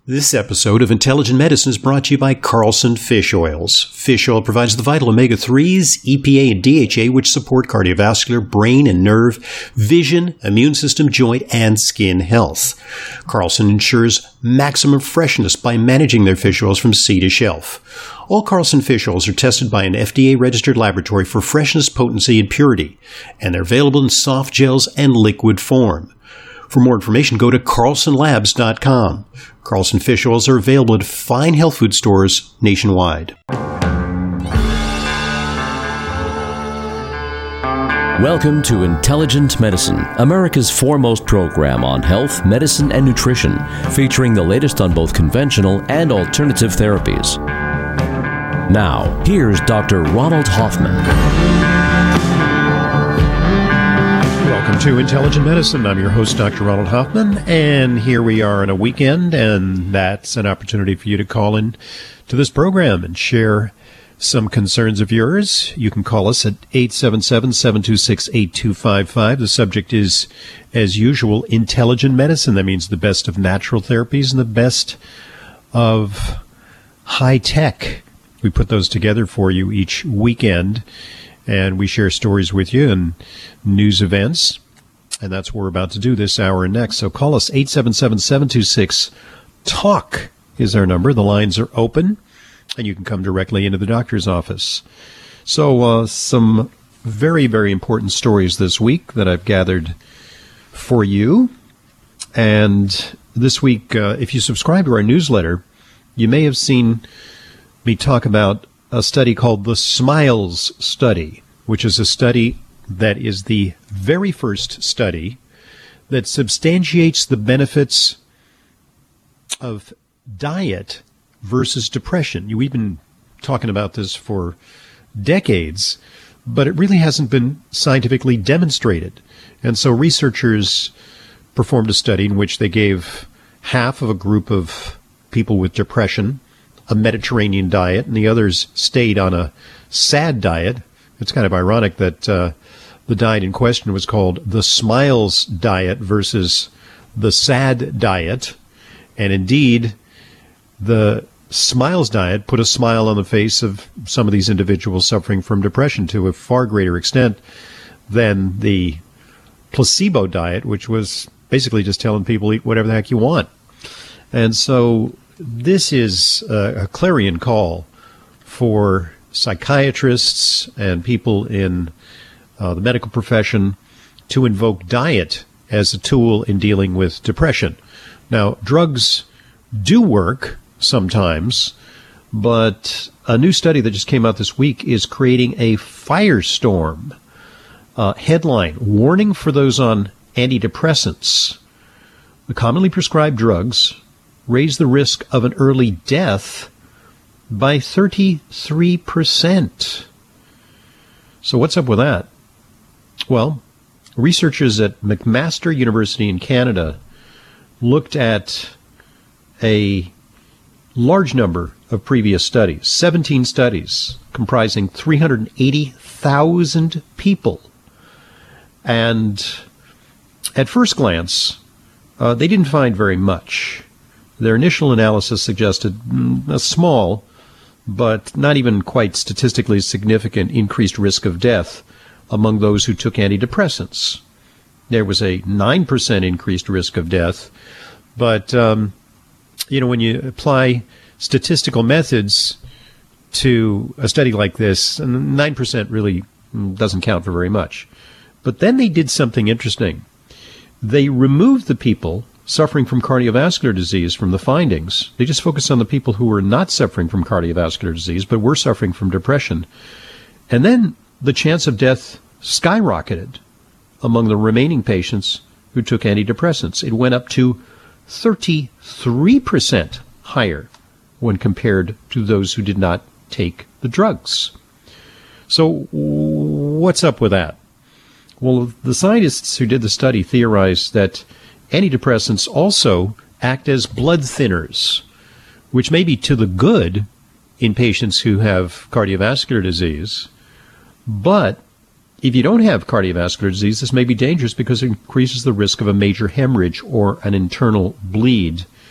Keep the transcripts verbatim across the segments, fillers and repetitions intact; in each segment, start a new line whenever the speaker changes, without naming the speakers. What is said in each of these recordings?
This episode of Intelligent Medicine is brought to you by Carlson Fish Oils. Fish oil provides the vital omega threes, E P A, and D H A, which support cardiovascular, brain and nerve, vision, immune system, joint, and skin health. Carlson ensures maximum freshness by managing their fish oils from sea to shelf. All Carlson fish oils are tested by an F D A-registered laboratory for freshness, potency, and purity, and they're available in soft gels and liquid form. For more information, go to carlson labs dot com. Carlson fish oils are available at fine health food stores nationwide.
Welcome to Intelligent Medicine, America's foremost program on health, medicine, and nutrition, featuring the latest on both conventional and alternative therapies. Now, here's Doctor Ronald Hoffman.
Welcome to Intelligent Medicine. I'm your host, Doctor Ronald Hoffman, and here we are on a weekend, and that's an opportunity for you to call in to this program and share some concerns of yours. You can call us at eight seven seven, seven two six, eight two five five. The subject is, as usual, intelligent medicine. That means the best of natural therapies and the best of high tech. We put those together for you each weekend, and we share stories with you and news events. And that's what we're about to do this hour and next. So call us, eight seven seven, seven two six, TALK is our number. The lines are open, and you can come directly into the doctor's office. So uh, some very, very important stories this week that I've gathered for you. And this week, uh, if you subscribe to our newsletter, you may have seen me talk about a study called the SMILES study, which is a study that is the very first study that substantiates the benefits of diet versus depression. We've been talking about this for decades, but it really hasn't been scientifically demonstrated. And so researchers performed a study in which they gave half of a group of people with depression a Mediterranean diet, and the others stayed on a SAD diet. It's kind of ironic that uh, the diet in question was called the SMILES diet versus the SAD diet. And indeed, the SMILES diet put a smile on the face of some of these individuals suffering from depression to a far greater extent than the placebo diet, which was basically just telling people eat whatever the heck you want. And so this is a, a clarion call for psychiatrists and people in uh, the medical profession to invoke diet as a tool in dealing with depression. Now, drugs do work sometimes, but a new study that just came out this week is creating a firestorm. Uh, headline, warning for those on antidepressants. The commonly prescribed drugs raise the risk of an early death by thirty-three percent. So what's up with that? Well, researchers at McMaster University in Canada looked at a large number of previous studies, seventeen studies comprising three hundred eighty thousand people. And at first glance, uh, they didn't find very much. Their initial analysis suggested a small, but not even quite statistically significant increased risk of death among those who took antidepressants. There was a nine percent increased risk of death, but, um, you know, when you apply statistical methods to a study like this, nine percent really doesn't count for very much. But then they did something interesting. They removed the people suffering from cardiovascular disease from the findings. They just focused on the people who were not suffering from cardiovascular disease, but were suffering from depression. And then the chance of death skyrocketed among the remaining patients who took antidepressants. It went up to thirty-three percent higher when compared to those who did not take the drugs. So what's up with that? Well, the scientists who did the study theorized that antidepressants also act as blood thinners, which may be to the good in patients who have cardiovascular disease. But if you don't have cardiovascular disease, this may be dangerous because it increases the risk of a major hemorrhage or an internal bleed.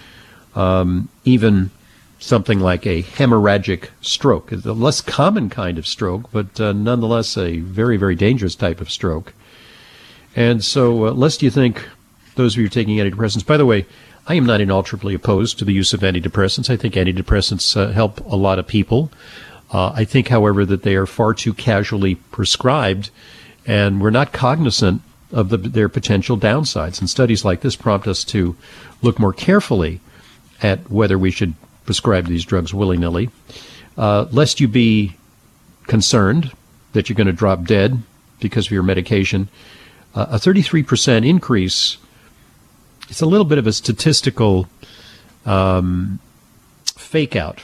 um, even something like a hemorrhagic stroke. It's a less common kind of stroke, but uh, nonetheless a very, very dangerous type of stroke. And so, uh, lest you think, those of you taking antidepressants, by the way, I am not inalterably opposed to the use of antidepressants. I think antidepressants uh, help a lot of people. Uh, I think, however, that they are far too casually prescribed, and we're not cognizant of the, their potential downsides. And studies like this prompt us to look more carefully at whether we should prescribe these drugs willy-nilly, uh, lest you be concerned that you're going to drop dead because of your medication. Uh, a thirty-three percent increase, it's a little bit of a statistical um, fake-out,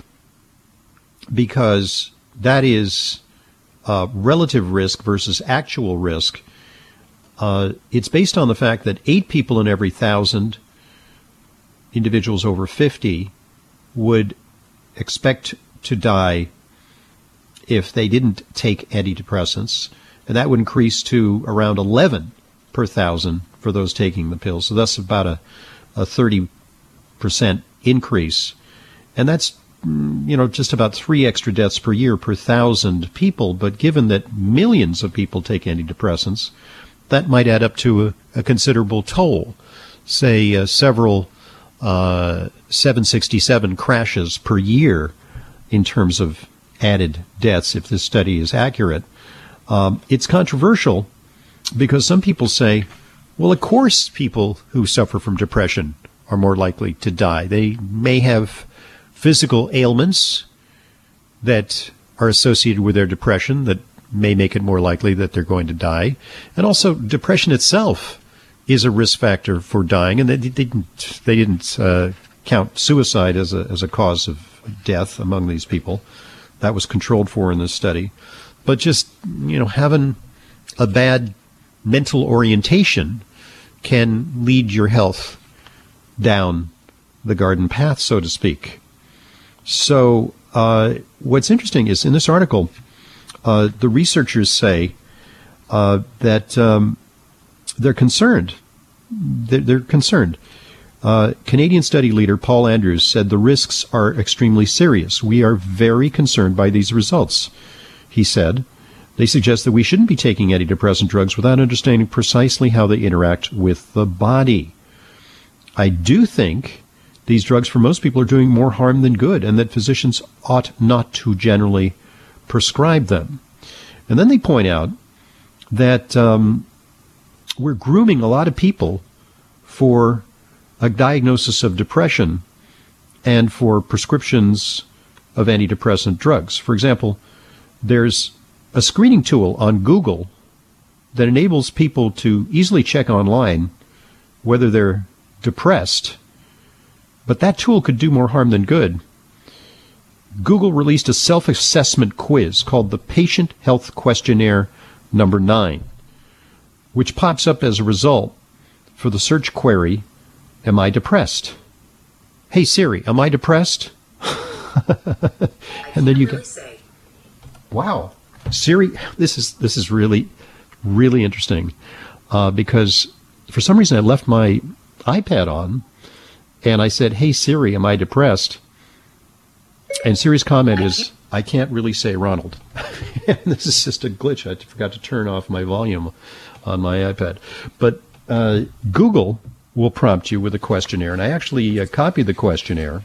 because that is uh, relative risk versus actual risk. Uh, it's based on the fact that eight people in every thousand individuals over fifty would expect to die if they didn't take antidepressants, and that would increase to around eleven per thousand for those taking the pills. So that's about a, a thirty percent increase, and that's, you know, just about three extra deaths per year per thousand people. But given that millions of people take antidepressants, that might add up to a, a considerable toll, say uh, several uh, seven sixty-seven crashes per year in terms of added deaths, if this study is accurate. Um, it's controversial because some people say, well, of course people who suffer from depression are more likely to die. They may have physical ailments that are associated with their depression that may make it more likely that they're going to die. And also, depression itself is a risk factor for dying, and they didn't they didn't uh, count suicide as a as a cause of death among these people. That was controlled for in this study. But just, you know, having a bad mental orientation can lead your health down the garden path, so to speak. So uh, what's interesting is in this article, uh, the researchers say uh, that um, they're concerned. They're, they're concerned. Uh, Canadian study leader Paul Andrews said the risks are extremely serious. We are very concerned by these results, he said. They suggest that we shouldn't be taking antidepressant drugs without understanding precisely how they interact with the body. I do think these drugs for most people are doing more harm than good, and that physicians ought not to generally prescribe them. And then they point out that um, we're grooming a lot of people for a diagnosis of depression and for prescriptions of antidepressant drugs. For example, there's a screening tool on Google that enables people to easily check online whether they're depressed, but that tool could do more harm than good. Google released a self-assessment quiz called the Patient Health Questionnaire number nine, which pops up as a result for the search query, "Am I depressed?" Hey Siri, am I depressed? And then you get, wow, Siri, this is this is really, really interesting, uh, because for some reason I left my iPad on, and I said, "Hey Siri, am I depressed?" And Siri's comment is, "I can't really say Ronald." And this is just a glitch. I forgot to turn off my volume on my iPad. But uh, Google will prompt you with a questionnaire, and I actually uh, copied the questionnaire.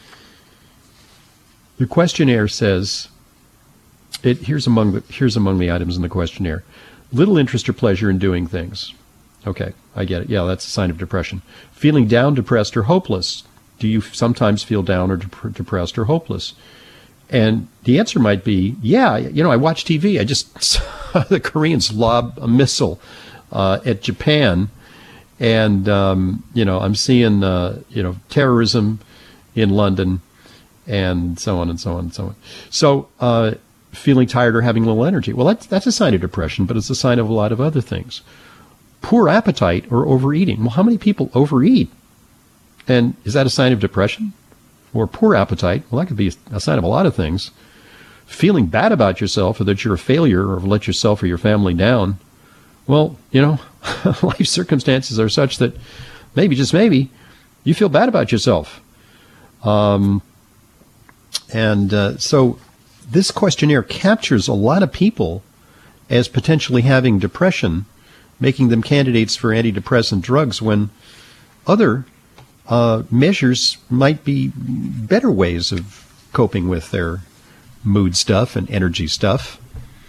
The questionnaire says, it, here's among the here's among the items in the questionnaire: little interest or pleasure in doing things. Okay, I get it. Yeah, that's a sign of depression. Feeling down, depressed, or hopeless. Do you sometimes feel down or dep- depressed or hopeless? And the answer might be, yeah, you know, I watch T V. I just saw the Koreans lob a missile uh, at Japan. And, um, you know, I'm seeing, uh, you know, terrorism in London and so on and so on and so on. So uh, feeling tired or having little energy. Well, that's, that's a sign of depression, but it's a sign of a lot of other things. Poor appetite or overeating. Well, how many people overeat? And is that a sign of depression or poor appetite? Well, that could be a sign of a lot of things. Feeling bad about yourself or that you're a failure or let yourself or your family down. Well, you know, life circumstances are such that maybe, just maybe, you feel bad about yourself. Um, and uh, so this questionnaire captures a lot of people as potentially having depression, making them candidates for antidepressant drugs when other uh, measures might be better ways of coping with their mood stuff and energy stuff.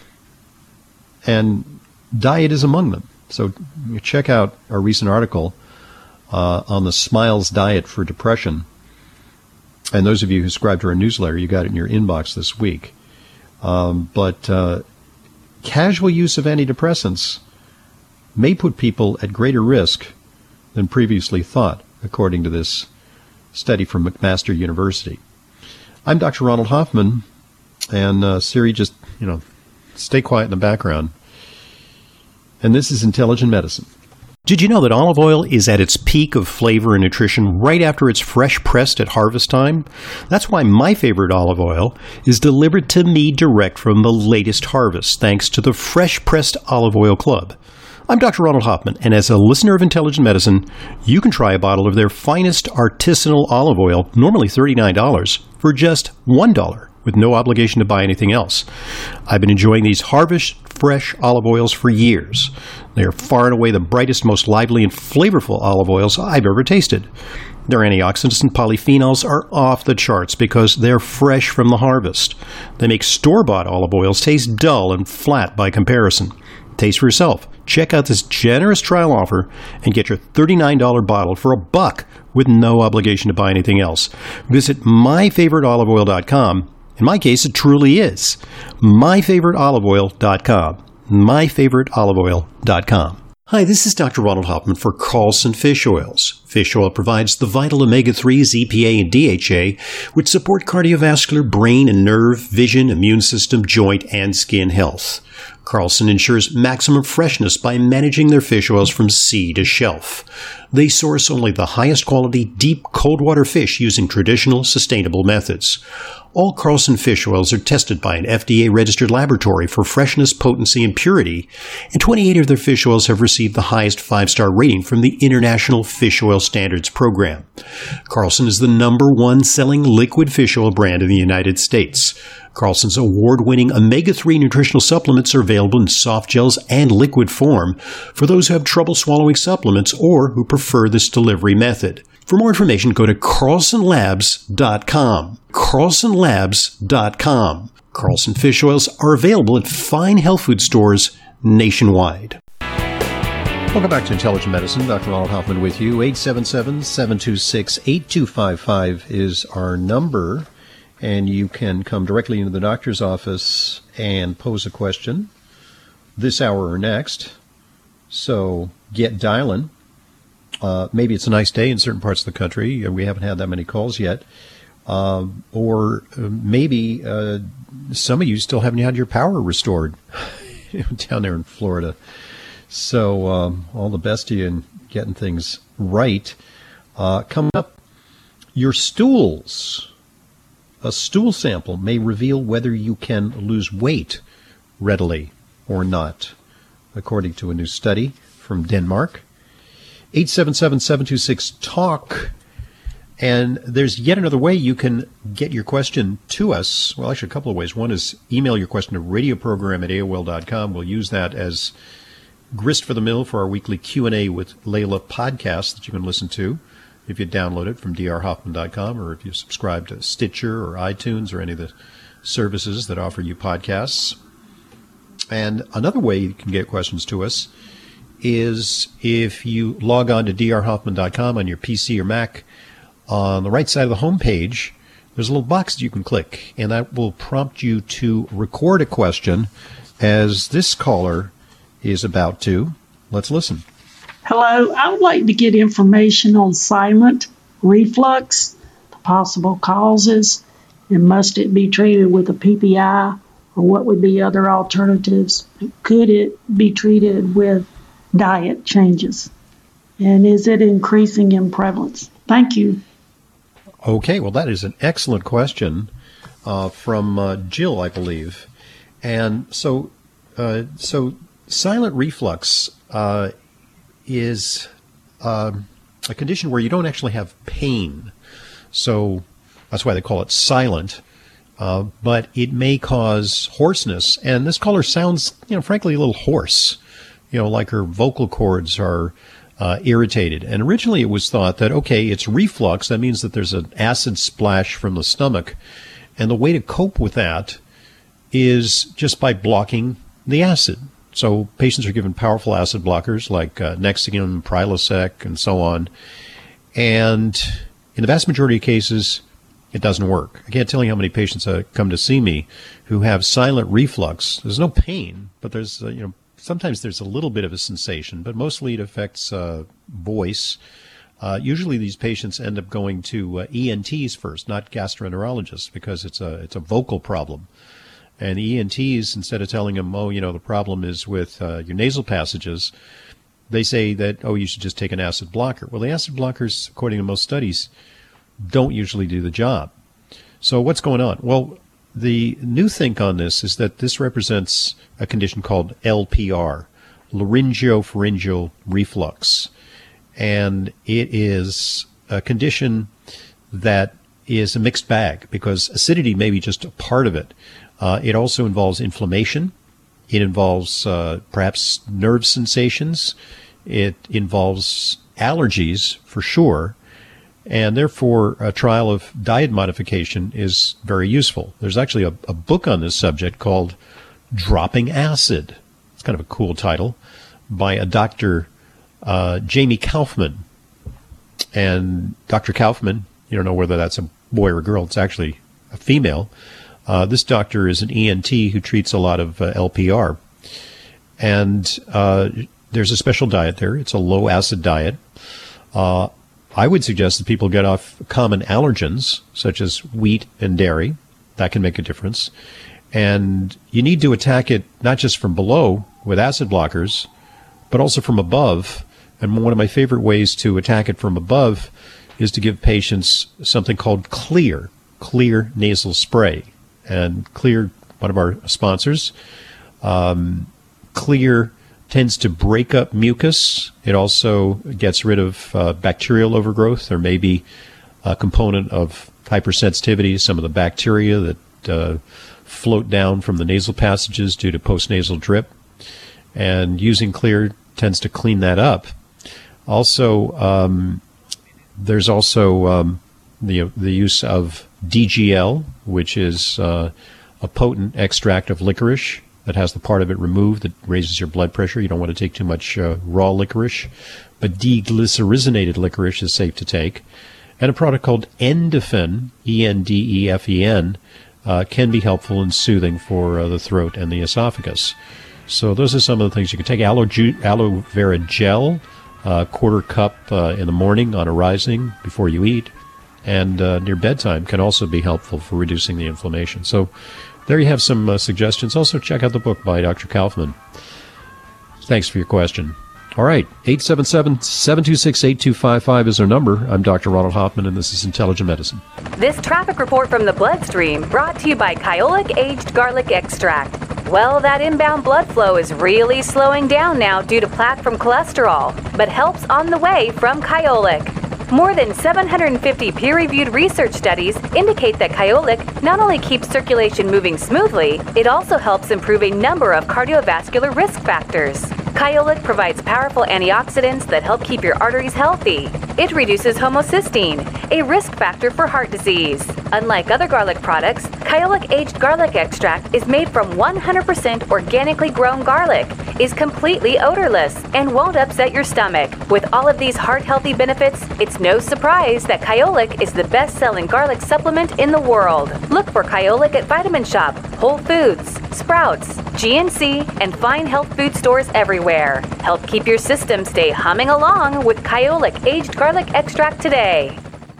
And diet is among them. So check out our recent article uh, on the Smiles diet for depression. And those of you who subscribe to our newsletter, you got it in your inbox this week. Um, but uh, casual use of antidepressants may put people at greater risk than previously thought, according to this study from McMaster University. I'm Doctor Ronald Hoffman, and uh, Siri, just, you know, stay quiet in the background. And this is Intelligent Medicine. Did you know that olive oil is at its peak of flavor and nutrition right after it's fresh pressed at harvest time? That's why my favorite olive oil is delivered to me direct from the latest harvest, thanks to the Fresh Pressed Olive Oil Club. I'm Doctor Ronald Hoffman, and as a listener of Intelligent Medicine, you can try a bottle of their finest artisanal olive oil, normally thirty-nine dollars, for just one dollar, with no obligation to buy anything else. I've been enjoying these Harvest Fresh olive oils for years. They are far and away the brightest, most lively, and flavorful olive oils I've ever tasted. Their antioxidants and polyphenols are off the charts because they're fresh from the harvest. They make store-bought olive oils taste dull and flat by comparison. Taste for yourself. Check out this generous trial offer and get your thirty-nine dollars bottle for a buck with no obligation to buy anything else. Visit my favorite olive oil dot com. In my case, it truly is my favorite olive oil dot com. my favorite olive oil dot com. Hi, this is Doctor Ronald Hoffman for Carlson Fish Oils. Fish oil provides the vital omega threes, E P A, and D H A, which support cardiovascular, brain and nerve, vision, immune system, joint, and skin health. Carlson ensures maximum freshness by managing their fish oils from sea to shelf. They source only the highest quality, deep, cold water fish using traditional, sustainable methods. All Carlson fish oils are tested by an F D A-registered laboratory for freshness, potency, and purity, and twenty-eight of their fish oils have received the highest five-star rating from the International Fish Oil Standards Program. Carlson is the number one selling liquid fish oil brand in the United States. Carlson's award-winning omega three nutritional supplements are available in soft gels and liquid form for those who have trouble swallowing supplements or who prefer this delivery method. For more information, go to carlson labs dot com. carlson labs dot com. Carlson fish oils are available at fine health food stores nationwide. Welcome back to Intelligent Medicine. Doctor Ronald Hoffman with you. eight seven seven, seven two six, eight two five five is our number. And you can come directly into the doctor's office and pose a question this hour or next. So get dialing. Uh, maybe it's a nice day in certain parts of the country. We haven't had that many calls yet. Uh, or uh, maybe uh, some of you still haven't had your power restored down there in Florida. So um, all the best to you in getting things right. Uh, coming up, your stools. A stool sample may reveal whether you can lose weight readily or not, according to a new study from Denmark. eight seven seven, seven two six, talk. And there's yet another way you can get your question to us. Well, actually, a couple of ways. One is email your question to radioprogram at A O L dot com. We'll use that as grist for the mill for our weekly Q and A with Layla podcast that you can listen to if you download it from D R Hoffman dot com, or if you subscribe to Stitcher or iTunes or any of the services that offer you podcasts. And another way you can get questions to us is if you log on to D R Hoffman dot com on your P C or Mac. On the right side of the home page, there's a little box that you can click, and that will prompt you to record a question as this caller is about to. Let's listen.
Hello, I would like to get information on silent reflux, the possible causes, and must it be treated with a P P I, or what would be other alternatives? Could it be treated with diet changes? And is it increasing in prevalence? Thank you.
Okay, well, that is an excellent question uh, from uh, Jill, I believe. And so, uh, so silent reflux uh, is uh, a condition where you don't actually have pain. So That's why they call it silent. Uh, but it may cause hoarseness. And this caller sounds, you know, frankly, a little hoarse, you know, like her vocal cords are uh, irritated. And originally it was thought that, okay, it's reflux. That means that there's an acid splash from the stomach. And the way to cope with that is just by blocking the acid. So patients are given powerful acid blockers like uh, Nexium, Prilosec, and so on. And in the vast majority of cases, it doesn't work. I can't tell you how many patients uh, come to see me who have silent reflux. There's no pain, but there's, uh, you know, sometimes there's a little bit of a sensation, but mostly it affects uh, voice. Uh, usually these patients end up going to uh, E N Ts first, not gastroenterologists, because it's a it's a vocal problem. And the E N Ts, instead of telling them, oh, you know, the problem is with uh, your nasal passages, they say that, oh, you should just take an acid blocker. Well, the acid blockers, according to most studies, don't usually do the job. So what's going on? Well, the new thing on this is that this represents a condition called L P R, laryngopharyngeal reflux. And it is a condition that is a mixed bag because acidity may be just a part of it. Uh, it also involves inflammation. It involves uh, perhaps nerve sensations. It involves allergies for sure. And therefore, a trial of diet modification is very useful. There's actually a, a book on this subject called Dropping Acid. It's kind of a cool title by a Doctor uh, Jamie Kaufman. And Doctor Kaufman, you don't know whether that's a boy or a girl. It's actually a female. Uh, this doctor is an E N T who treats a lot of uh, L P R. And uh, there's a special diet there. It's a low-acid diet. Uh, I would suggest that people get off common allergens, such as wheat and dairy. That can make a difference. And you need to attack it not just from below with acid blockers, but also from above. And one of my favorite ways to attack it from above is to give patients something called Xlear, Xlear nasal spray. And Xlear, one of our sponsors, um, Xlear tends to break up mucus. It also gets rid of uh, bacterial overgrowth. There may be a component of hypersensitivity, some of the bacteria that uh, float down from the nasal passages due to postnasal drip. And using Xlear tends to clean that up. Also, um, there's also um, the, the use of D G L, which is uh, a potent extract of licorice that has the part of it removed that raises your blood pressure. You don't want to take too much uh, raw licorice, but deglycerinated licorice is safe to take. And a product called Endefen, E N D E F E N, uh, can be helpful and soothing for uh, the throat and the esophagus. So those are some of the things you can take. Aloe, ju- aloe vera gel, uh, quarter cup uh, in the morning on arising before you eat, and uh, near bedtime can also be helpful for reducing the inflammation. So there you have some uh, suggestions. Also, check out the book by Doctor Kaufman. Thanks for your question. All right, eight seven seven, seven two six, eight two five five is our number. I'm Doctor Ronald Hoffman, and this is Intelligent Medicine.
This traffic report from the bloodstream brought to you by Kyolic Aged Garlic Extract. Well, that inbound blood flow is really slowing down now due to plaque from cholesterol, but help's on the way from Kyolic. More than seven hundred fifty peer-reviewed research studies indicate that Kyolic not only keeps circulation moving smoothly, it also helps improve a number of cardiovascular risk factors. Kyolic provides powerful antioxidants that help keep your arteries healthy. It reduces homocysteine, a risk factor for heart disease. Unlike other garlic products, Kyolic Aged Garlic Extract is made from one hundred percent organically grown garlic, is completely odorless, and won't upset your stomach. With all of these heart-healthy benefits, it's no surprise that Kyolic is the best-selling garlic supplement in the world. Look for Kyolic at Vitamin Shop, Whole Foods, Sprouts, G N C, and fine health food stores everywhere. Help keep your system stay humming along with Kyolic Aged Garlic Extract today.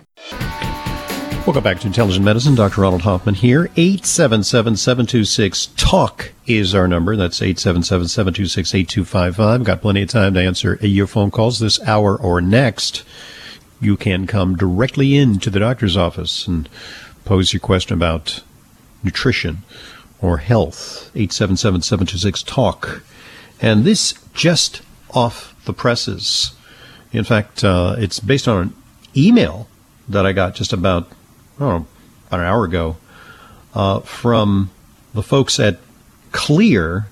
Welcome back to Intelligent Medicine. Doctor Ronald Hoffman here. eight seven seven, seven two six, TALK is our number. That's eight seven seven, seven two six, eight two five five. Got plenty of time to answer your phone calls this hour or next. You can come directly into the doctor's office and pose your question about nutrition or health. eight seven seven, seven two six, TALK. And this just off the presses. In fact, uh, it's based on an email that I got just about, oh, about an hour ago, uh, from the folks at Xlear,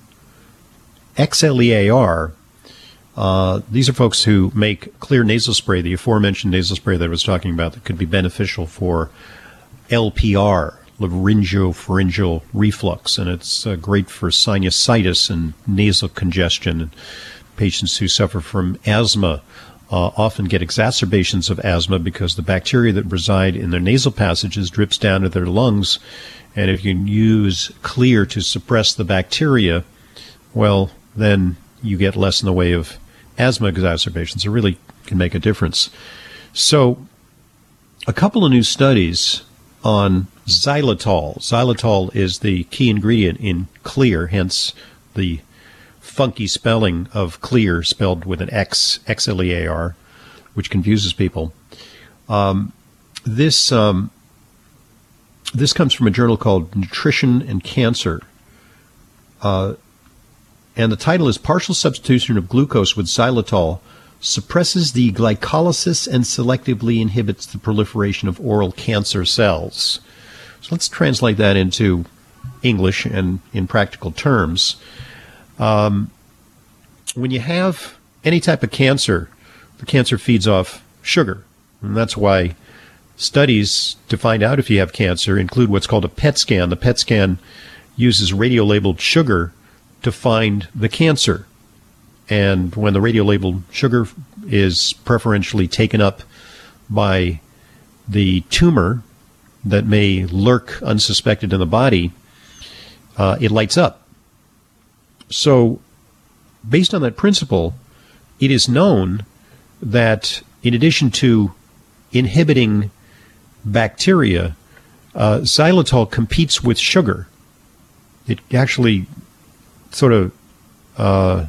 X L E A R. Uh, these are folks who make Xlear nasal spray, the aforementioned nasal spray that I was talking about that could be beneficial for L P R, laryngopharyngeal reflux, and it's uh, great for sinusitis and nasal congestion. And patients who suffer from asthma uh, often get exacerbations of asthma because the bacteria that reside in their nasal passages drips down to their lungs, and if you use Xlear to suppress the bacteria, well, then you get less in the way of asthma exacerbations. It really can make a difference. So a couple of new studies on xylitol. Xylitol is the key ingredient in Xlear, hence the funky spelling of Xlear spelled with an X, X L E A R, which confuses people. Um, this um, this comes from a journal called Nutrition and Cancer. Uh, and the title is Partial Substitution of Glucose with Xylitol Suppresses the Glycolysis and Selectively Inhibits the Proliferation of Oral Cancer Cells. So let's translate that into English and in practical terms. Um, when you have any type of cancer, the cancer feeds off sugar. And that's why studies to find out if you have cancer include what's called a P E T scan. The P E T scan uses radio-labeled sugar to find the cancer. And when the radio-labeled sugar is preferentially taken up by the tumor that may lurk unsuspected in the body, uh, it lights up. So based on that principle, it is known that in addition to inhibiting bacteria, uh, xylitol competes with sugar. It actually sort of uh,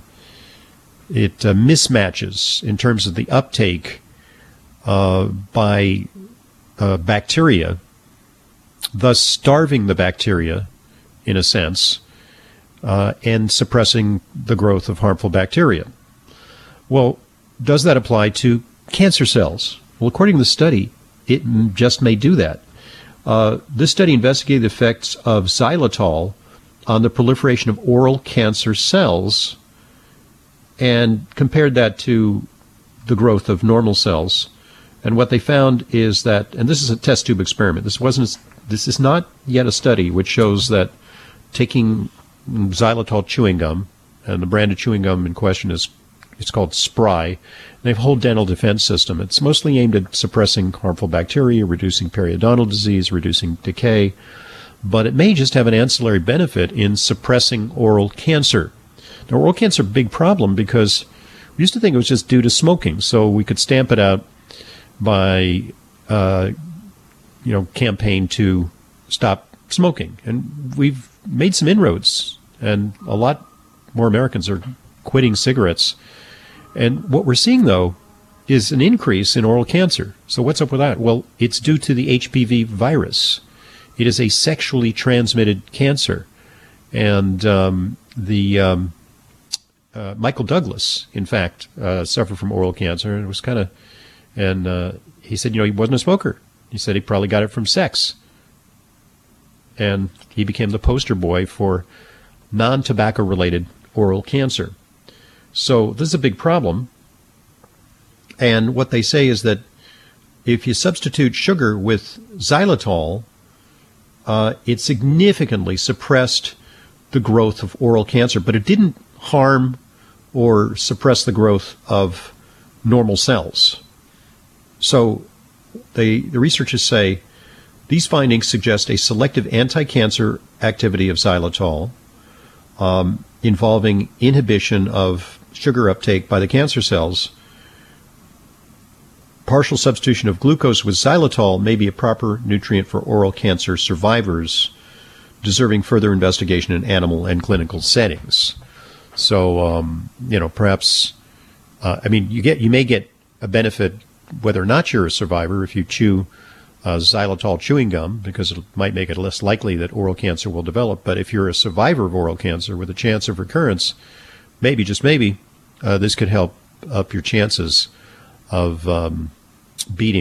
it uh, mismatches in terms of the uptake uh, by uh, bacteria, thus starving the bacteria in a sense, uh, and suppressing the growth of harmful bacteria. Well, does that apply to cancer cells? Well, according to the study, it just may do that. Uh, this study investigated the effects of xylitol on the proliferation of oral cancer cells and compared that to the growth of normal cells. And what they found is that, and this is a test tube experiment. This wasn't. This is not yet a study which shows that taking xylitol chewing gum, and the brand of chewing gum in question is it's called Spry. They have a whole dental defense system. It's mostly aimed at suppressing harmful bacteria, reducing periodontal disease, reducing decay, but it may just have an ancillary benefit in suppressing oral cancer. Now, oral cancer is a big problem because we used to think it was just due to smoking, so we could stamp it out by, uh, you know, campaign to stop smoking. And we've made some inroads, and a lot more Americans are quitting cigarettes. And what we're seeing, though, is an increase in oral cancer. So what's up with that? Well, it's due to the H P V virus. It is a sexually transmitted cancer. And um, the um, uh, Michael Douglas, in fact, uh, suffered from oral cancer. And it was kind of, and uh, he said, you know, he wasn't a smoker. He said he probably got it from sex. And he became the poster boy for non-tobacco related oral cancer. So this is a big problem. And what they say is that if you substitute sugar with xylitol, uh, it significantly suppressed the growth of oral cancer, but it didn't harm or suppress the growth of normal cells. So they, the researchers say these findings suggest a selective anti-cancer activity of xylitol um, involving inhibition of sugar uptake by the cancer cells. Partial substitution of glucose with xylitol may be a proper nutrient for oral cancer survivors, deserving further investigation in animal and clinical settings. So, um, you know, perhaps, uh, I mean, you get you may get a benefit whether or not you're a survivor if you chew uh, xylitol chewing gum, because it might make it less likely that oral cancer will develop. But if you're a survivor of oral cancer with a chance of recurrence, maybe, just maybe, uh, this could help up your chances of um, beating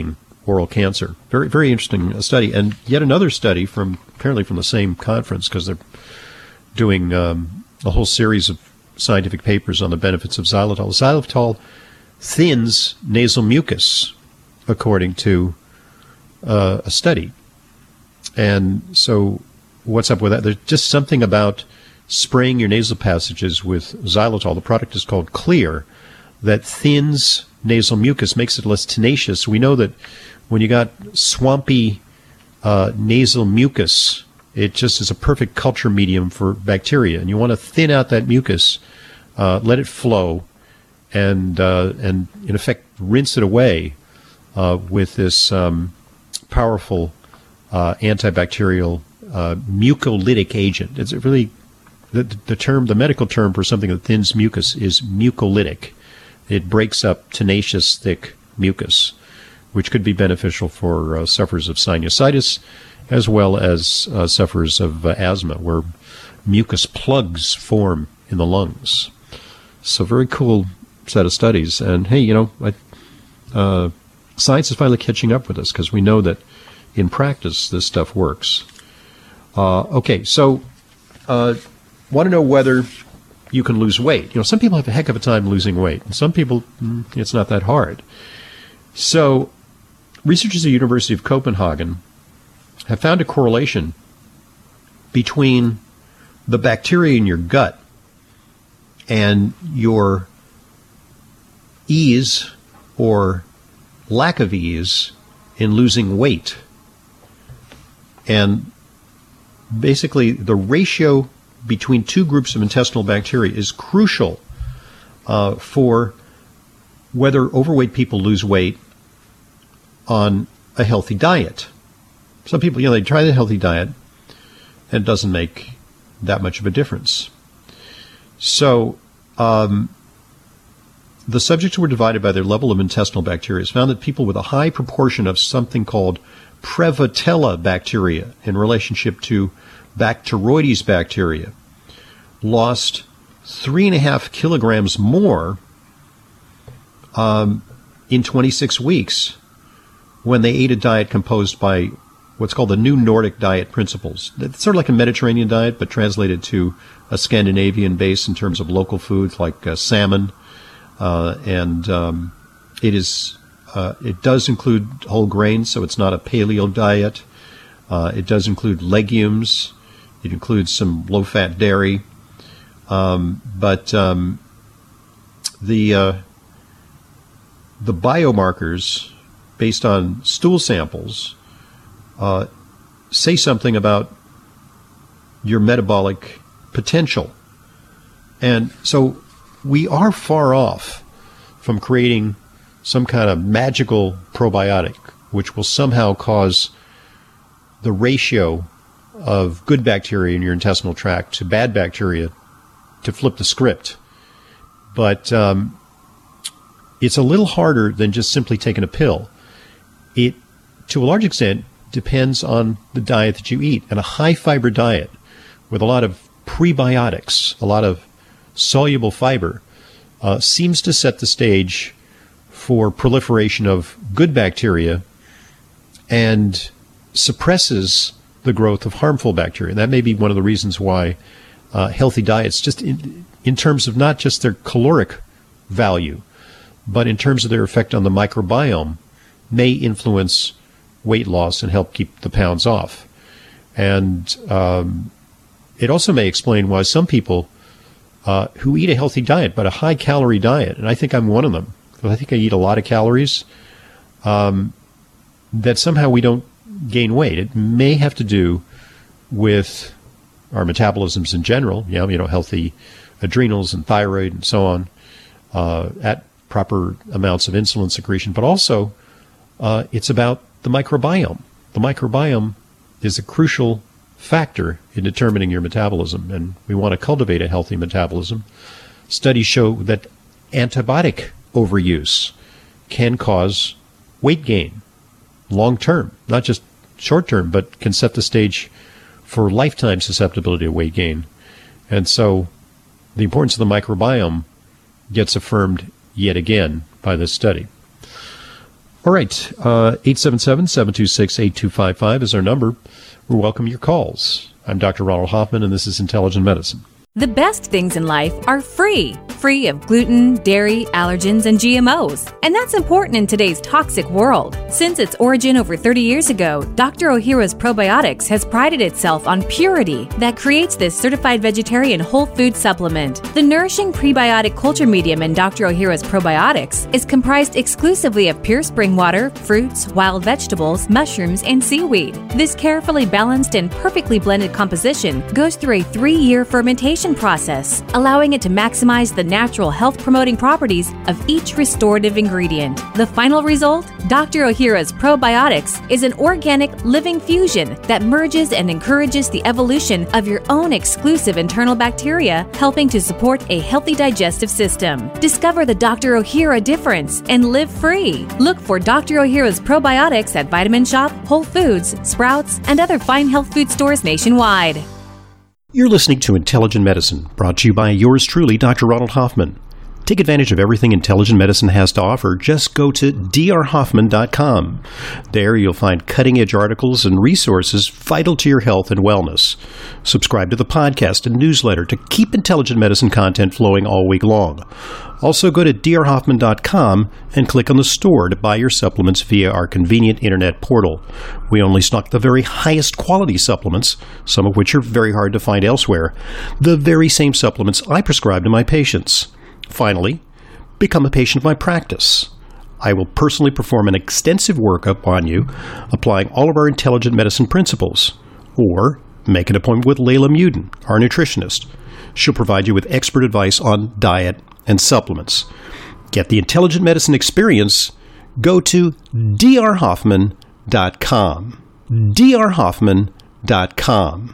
oral cancer. Very, very interesting study. And yet another study from, apparently from the same conference, because they're doing um, a whole series of scientific papers on the benefits of xylitol. Xylitol thins nasal mucus, according to uh, a study. And so what's up with that? There's just something about spraying your nasal passages with xylitol. The product is called Clear, that thins nasal mucus, makes it less tenacious. We know that when you got swampy uh, nasal mucus, it just is a perfect culture medium for bacteria. And you want to thin out that mucus, uh, let it flow, and uh, and in effect rinse it away uh, with this um, powerful uh, antibacterial uh, mucolytic agent. It's really the, the term, the medical term for something that thins mucus is mucolytic. It breaks up tenacious, thick mucus, which could be beneficial for uh, sufferers of sinusitis as well as uh, sufferers of uh, asthma, where mucus plugs form in the lungs. So very cool set of studies. And hey, you know, I, uh, science is finally catching up with us, because we know that in practice this stuff works. Uh, okay, so uh, want to know whether you can lose weight. You know, some people have a heck of a time losing weight, and some people, mm, it's not that hard. So researchers at the University of Copenhagen have found a correlation between the bacteria in your gut and your ease or lack of ease in losing weight. And basically the ratio between two groups of intestinal bacteria is crucial uh, for whether overweight people lose weight on a healthy diet. Some people, you know, they try the healthy diet and it doesn't make that much of a difference. So um, the subjects were divided by their level of intestinal bacteria. It's found that people with a high proportion of something called Prevotella bacteria in relationship to Bacteroides bacteria lost three and a half kilograms more um, in twenty-six weeks when they ate a diet composed by what's called the New Nordic Diet Principles. It's sort of like a Mediterranean diet, but translated to a Scandinavian base in terms of local foods like uh, salmon, uh, and um, it is uh, it does include whole grains, so it's not a paleo diet. Uh, it does include legumes. It includes some low-fat dairy, um, but um, the uh, the biomarkers based on stool samples uh, say something about your metabolic potential, and so we are far off from creating some kind of magical probiotic which will somehow cause the ratio of good bacteria in your intestinal tract to bad bacteria to flip the script. But um, it's a little harder than just simply taking a pill. It, to a large extent, depends on the diet that you eat. And a high-fiber diet with a lot of prebiotics, a lot of soluble fiber, uh, seems to set the stage for proliferation of good bacteria and suppresses the growth of harmful bacteria. That may be one of the reasons why uh, healthy diets, just in, in terms of not just their caloric value, but in terms of their effect on the microbiome, may influence weight loss and help keep the pounds off. And um, it also may explain why some people uh, who eat a healthy diet, but a high-calorie diet, and I think I'm one of them, because I think I eat a lot of calories, um, that somehow we don't gain weight. It may have to do with our metabolisms in general, you know, you know healthy adrenals and thyroid and so on, uh, at proper amounts of insulin secretion, but also uh, it's about the microbiome. The microbiome is a crucial factor in determining your metabolism, and we want to cultivate a healthy metabolism. Studies show that antibiotic overuse can cause weight gain long term, not just short term, but can set the stage for lifetime susceptibility to weight gain. And so the importance of the microbiome gets affirmed yet again by this study. All right. Uh, eight seven seven, seven two six, eight two five five is our number. We welcome your calls. I'm Doctor Ronald Hoffman, and this is Intelligent Medicine.
The best things in life are free, free of gluten, dairy, allergens, and G M Os. And that's important in today's toxic world. Since its origin over thirty years ago, Doctor Ohhira's Probiotics has prided itself on purity that creates this certified vegetarian whole food supplement. The nourishing prebiotic culture medium in Doctor Ohhira's Probiotics is comprised exclusively of pure spring water, fruits, wild vegetables, mushrooms, and seaweed. This carefully balanced and perfectly blended composition goes through a three-year fermentation process, allowing it to maximize the natural health-promoting properties of each restorative ingredient. The final result? Doctor Ohhira's Probiotics is an organic, living fusion that merges and encourages the evolution of your own exclusive internal bacteria, helping to support a healthy digestive system. Discover the Doctor Ohhira difference and live free. Look for Doctor Ohhira's Probiotics at Vitamin Shop, Whole Foods, Sprouts, and other fine health food stores nationwide.
You're listening to Intelligent Medicine, brought to you by yours truly, Doctor Ronald Hoffman. Take advantage of everything Intelligent Medicine has to offer. Just go to d r hoffman dot com. There you'll find cutting-edge articles and resources vital to your health and wellness. Subscribe to the podcast and newsletter to keep Intelligent Medicine content flowing all week long. Also go to d r hoffman dot com and click on the store to buy your supplements via our convenient internet portal. We only stock the very highest quality supplements, some of which are very hard to find elsewhere, the very same supplements I prescribe to my patients. Finally, become a patient of my practice. I will personally perform an extensive workup on you, applying all of our Intelligent Medicine principles. Or make an appointment with Layla Muden, our nutritionist. She'll provide you with expert advice on diet and supplements. Get the Intelligent Medicine experience. Go to d r hoffman dot com. d r hoffman dot com.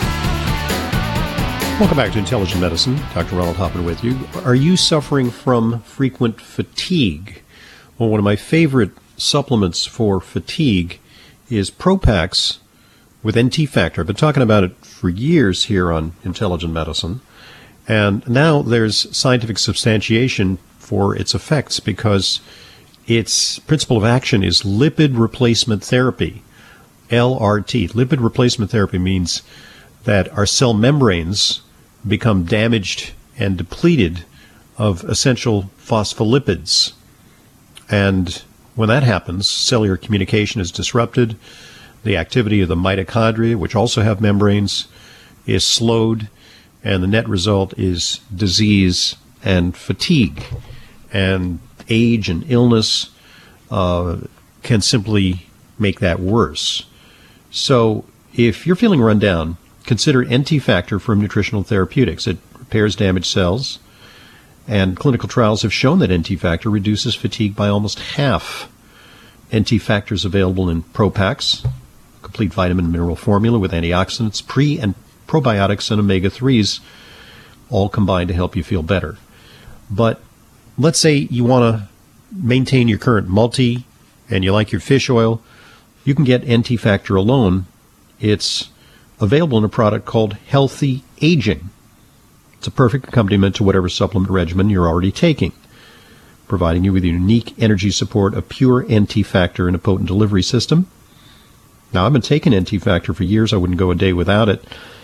Welcome back to Intelligent Medicine. Doctor Ronald Hoffman with you. Are you suffering from frequent fatigue? Well, one of my favorite supplements for fatigue is Propax with N T Factor. I've been talking about it for years here on Intelligent Medicine. And now there's scientific substantiation for its effects because its principle of action is lipid replacement therapy, L R T. Lipid replacement therapy means that our cell membranes become damaged and depleted of essential phospholipids. And when that happens, cellular communication is disrupted. The activity of the mitochondria, which also have membranes, is slowed. And the net result is disease and fatigue. And age and illness uh, can simply make that worse. So if you're feeling run down, consider N T Factor from Nutritional Therapeutics. It repairs damaged cells, and clinical trials have shown that N T Factor reduces fatigue by almost half. N T Factor is available in Propax, complete vitamin and mineral formula with antioxidants, pre- and probiotics, and omega threes, all combined to help you feel better. But let's say you want to maintain your current multi and you like your fish oil, you can get N T Factor alone. It's available in a product called Healthy Aging. It's a perfect accompaniment to whatever supplement regimen you're already taking, providing you with unique energy support, a pure N T Factor, and a potent delivery system. Now, I've been taking N T Factor for years. I wouldn't go a day without it.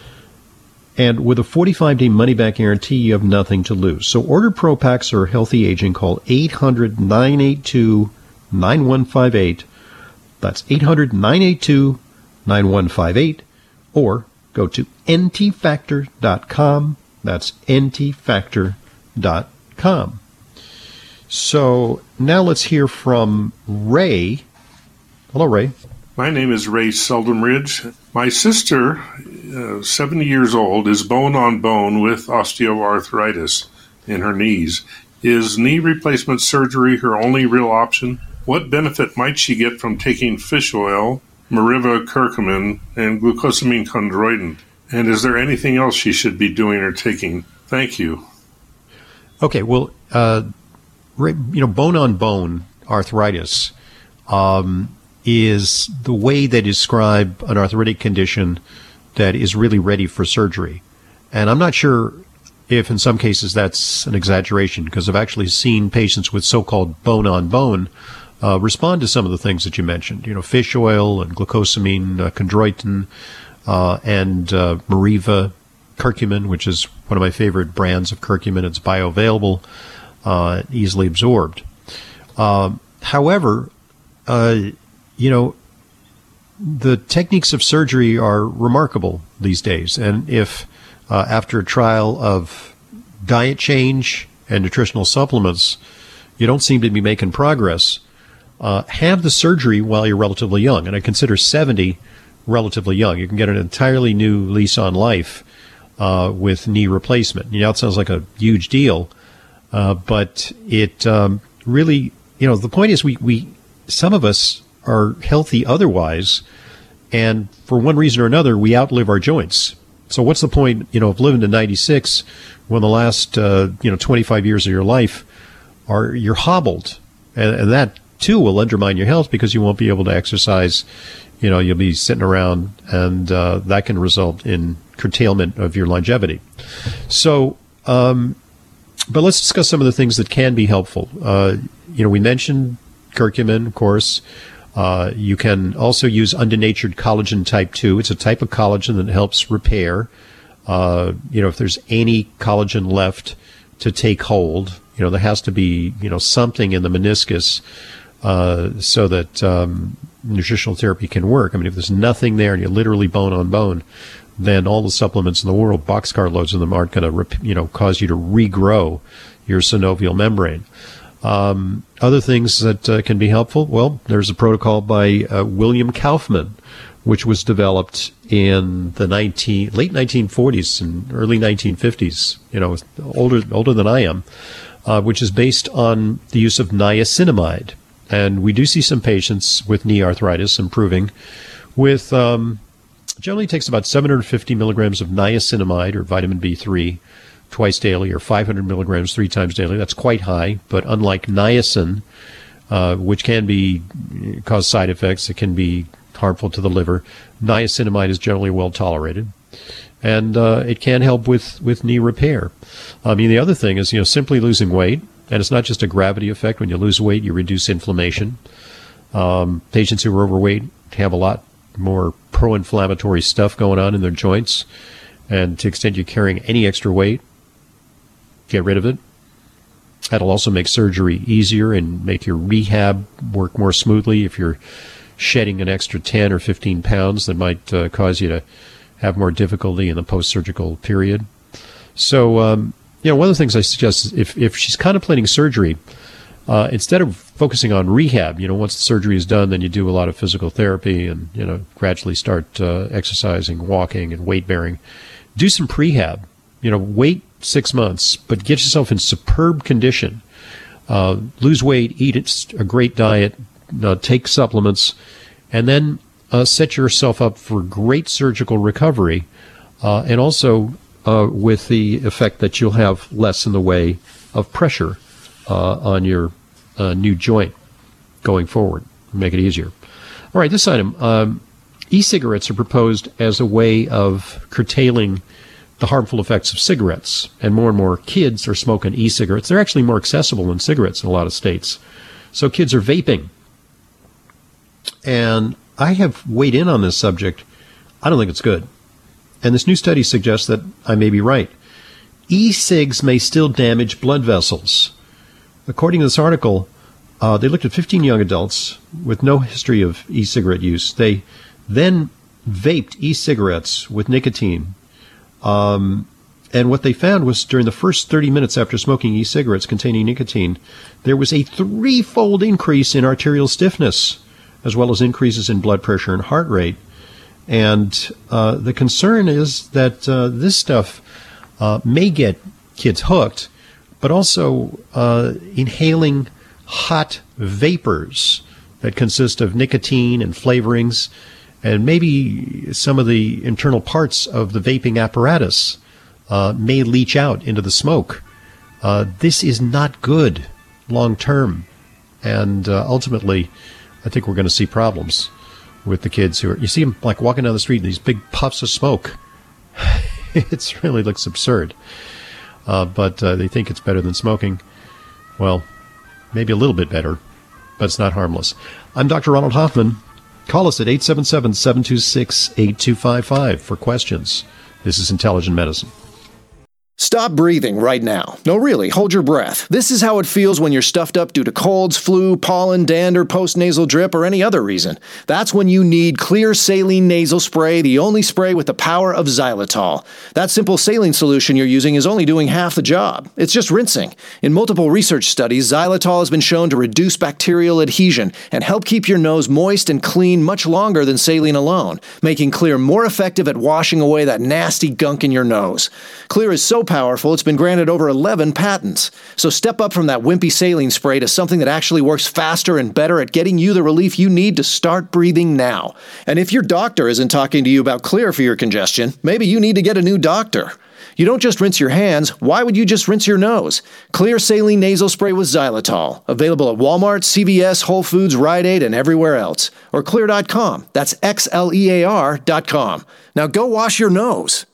And with a forty-five day money-back guarantee, you have nothing to lose. So order Propax or Healthy Aging. Call eight hundred, nine eight two, nine one five eight. That's eight hundred, nine eight two, nine one five eight. Or go to N T factor dot com. That's N T factor dot com. So now let's hear from Ray. Hello, Ray.
My name is Ray Seldenridge. My sister, uh, seventy years old, is bone on bone with osteoarthritis in her knees. Is knee replacement surgery her only real option? What benefit might she get from taking fish oil, Meriva curcumin, and glucosamine chondroitin? And is there anything else she should be doing or taking? Thank you.
Okay, well, uh, you know, bone-on-bone arthritis um, is the way they describe an arthritic condition that is really ready for surgery. And I'm not sure if in some cases that's an exaggeration, because I've actually seen patients with so-called bone-on-bone uh, respond to some of the things that you mentioned. You know, fish oil and glucosamine, uh, chondroitin, uh, and uh, Meriva curcumin, which is one of my favorite brands of curcumin. It's bioavailable, uh, easily absorbed. Um, however, uh, you know, the techniques of surgery are remarkable these days. And if uh, after a trial of diet change and nutritional supplements, you don't seem to be making progress, uh, have the surgery while you're relatively young. And I consider seventy relatively young. You can get an entirely new lease on life uh, with knee replacement. You know, it sounds like a huge deal, uh, but it um, really, you know, the point is we, we some of us are healthy otherwise, and for one reason or another, we outlive our joints. So what's the point, you know, of living to ninety-six when the last, uh, you know, twenty-five years of your life are you're hobbled, and, and that too will undermine your health because you won't be able to exercise. You know, you'll be sitting around, and uh, that can result in curtailment of your longevity. So, um, but let's discuss some of the things that can be helpful. Uh, you know, we mentioned curcumin, of course. Uh, you can also use undenatured collagen type two. It's a type of collagen that helps repair. Uh, you know, if there's any collagen left to take hold, you know, there has to be, you know, something in the meniscus uh, so that um, nutritional therapy can work. I mean, if there's nothing there and you're literally bone on bone, then all the supplements in the world, boxcar loads of them, aren't going to, rep- you know, cause you to regrow your synovial membrane. Um, other things that uh, can be helpful, well, there's a protocol by uh, William Kaufman, which was developed in the nineteen, late nineteen forties and early nineteen fifties, you know, older older than I am, uh, which is based on the use of niacinamide. And we do see some patients with knee arthritis improving with, um, generally takes about seven hundred fifty milligrams of niacinamide or vitamin B three twice daily, or five hundred milligrams three times daily. That's quite high, but unlike niacin, uh, which can be cause side effects, it can be harmful to the liver. Niacinamide is generally well tolerated, and uh, it can help with, with knee repair. I mean, the other thing is, you know, simply losing weight, and it's not just a gravity effect. When you lose weight, you reduce inflammation. Um, patients who are overweight have a lot more pro-inflammatory stuff going on in their joints, and to the extent you're carrying any extra weight, get rid of it. That'll also make surgery easier and make your rehab work more smoothly. If you're shedding an extra ten or fifteen pounds, that might uh, cause you to have more difficulty in the post-surgical period. So, um, you know, one of the things I suggest is if, if she's contemplating surgery, uh, instead of focusing on rehab, you know, once the surgery is done, then you do a lot of physical therapy and, you know, gradually start uh, exercising, walking, and weight-bearing. Do some prehab. You know, wait six months, but get yourself in superb condition. Uh, lose weight, eat a great diet, uh, take supplements, and then uh, set yourself up for great surgical recovery, uh, and also uh, with the effect that you'll have less in the way of pressure uh, on your uh, new joint going forward. Make it easier. All right, this item. Um, e-cigarettes are proposed as a way of curtailing the harmful effects of cigarettes, and more and more kids are smoking e-cigarettes. They're actually more accessible than cigarettes in a lot of states. So kids are vaping. And I have weighed in on this subject. I don't think it's good. And this new study suggests that I may be right. E-cigs may still damage blood vessels. According to this article, uh, they looked at fifteen young adults with no history of e-cigarette use. They then vaped e-cigarettes with nicotine. Um, and what they found was during the first thirty minutes after smoking e-cigarettes containing nicotine, there was a threefold increase in arterial stiffness, as well as increases in blood pressure and heart rate. And uh, the concern is that uh, this stuff uh, may get kids hooked, but also uh, inhaling hot vapors that consist of nicotine and flavorings, and maybe some of the internal parts of the vaping apparatus uh, may leach out into the smoke. Uh, this is not good long term. And uh, ultimately, I think we're going to see problems with the kids who are, you see them like walking down the street, these big puffs of smoke. It really looks absurd. Uh, but uh, they think it's better than smoking. Well, maybe a little bit better, but it's not harmless. I'm Doctor Ronald Hoffman. Call us at eight seven seven, seven two six, eight two five five for questions. This is Intelligent Medicine.
Stop breathing right now. No, really, hold your breath. This is how it feels when you're stuffed up due to colds, flu, pollen, dander, postnasal drip, or any other reason. That's when you need Clear Saline Nasal Spray, the only spray with the power of xylitol. That simple saline solution you're using is only doing half the job. It's just rinsing. In multiple research studies, xylitol has been shown to reduce bacterial adhesion and help keep your nose moist and clean much longer than saline alone, making Clear more effective at washing away that nasty gunk in your nose. Clear is so powerful, it's been granted over eleven patents. So step up from that wimpy saline spray to something that actually works faster and better at getting you the relief you need to start breathing now. And if your doctor isn't talking to you about Clear for your congestion, maybe you need to get a new doctor. You don't just rinse your hands. Why would you just rinse your nose? Clear Saline Nasal Spray with xylitol. Available at Walmart, C V S, Whole Foods, Rite Aid, and everywhere else. Or clear dot com. That's X L E A R dot com. Now go wash your nose.